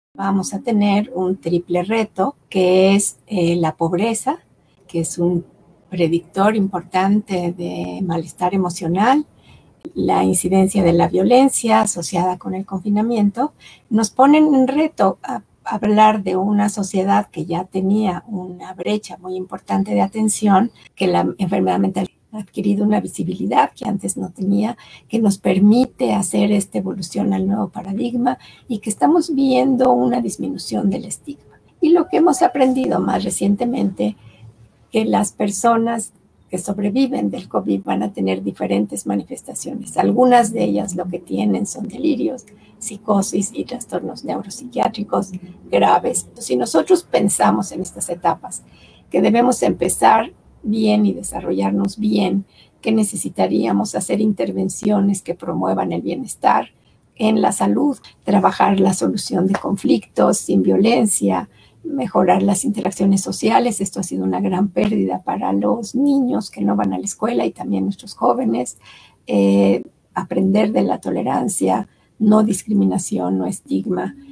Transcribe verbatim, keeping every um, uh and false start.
Vamos a tener un triple reto, que es eh, la pobreza, que es un predictor importante de malestar emocional, la incidencia de la violencia asociada con el confinamiento. Nos ponen en reto a hablar de una sociedad que ya tenía una brecha muy importante de atención, que la enfermedad mental ha adquirido una visibilidad que antes no tenía, que nos permite hacer esta evolución al nuevo paradigma y que estamos viendo una disminución del estigma. Y lo que hemos aprendido más recientemente, que las personas que sobreviven del COVID van a tener diferentes manifestaciones. Algunas de ellas lo que tienen son delirios, psicosis y trastornos neuropsiquiátricos graves. Si nosotros pensamos en estas etapas, que debemos empezar bien y desarrollarnos bien, que necesitaríamos hacer intervenciones que promuevan el bienestar en la salud, trabajar la solución de conflictos sin violencia, mejorar las interacciones sociales. Esto ha sido una gran pérdida para los niños que no van a la escuela y también nuestros jóvenes. Eh, aprender de la tolerancia, no discriminación, no estigma.